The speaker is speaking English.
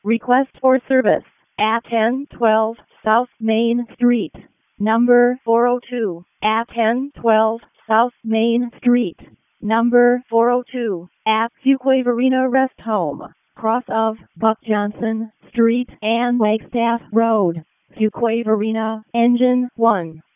Request for service at 1012 South Main Street, number 402, at 1012 South Main Street, number 402, at Fuquay Varina Rest Home, cross of Buck Johnson Street and Wagstaff Road, Fuquay Varina, Engine 1.